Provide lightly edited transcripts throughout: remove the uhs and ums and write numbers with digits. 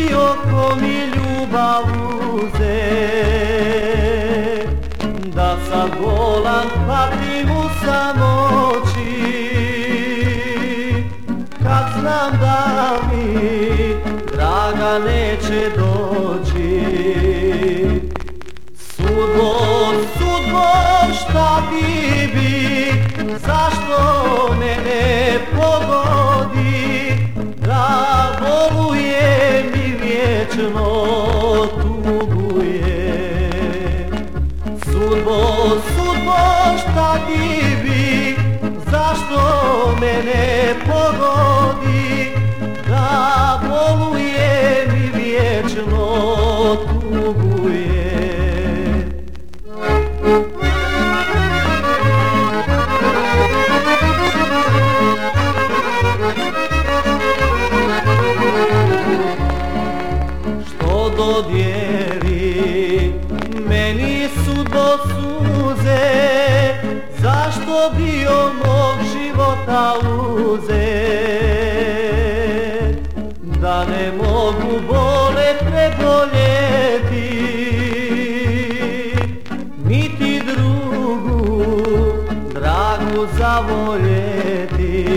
bio ko mi ljubav uze, da sad bolan patim u samoći, kad znam da mi draga neće doći. Sudbo, šta ti bi, zašto mene pogodi, da volujem i vječno tugujem. Sudbo, šta ti bi, zašto mene pogodi, da volujem i vječno tugujem. Što dodijeli meni sudbo suze, zašto bio mog života uzet, da ne mogu bole preboljeti, niti drugu dragu zavoljeti.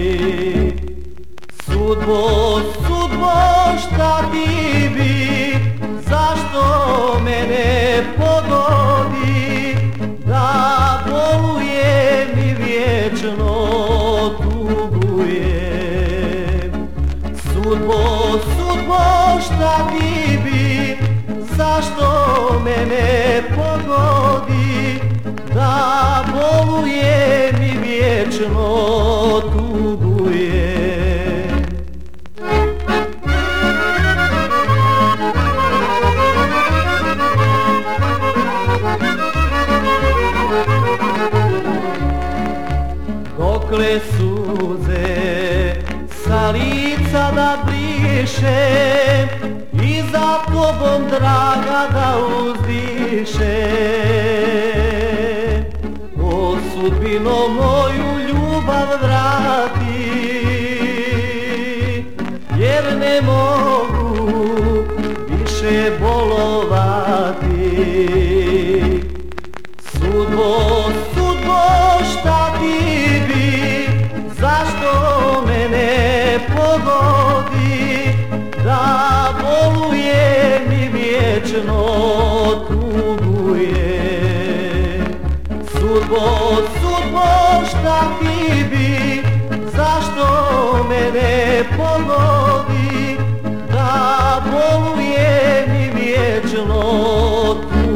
Sudbo, šta ti bi, zašto mene pogodi, da bolujem i vječno tugujem. Sudbo, šta ti bi, zašto mene pogodi, da bolujem i vječno tugujem. Dokle suze sa lica da brišem i za tobom draga da uzdišem, o sudbino moju ljubav vrati, jer ne mogu više bolovati. Sudbo, šta ti bi, zašto mene pogodi, da bolujem i vječno tugujem. Sudbo, šta ti bi, zašto mene pogodi, da bolujem i vječno tugujem.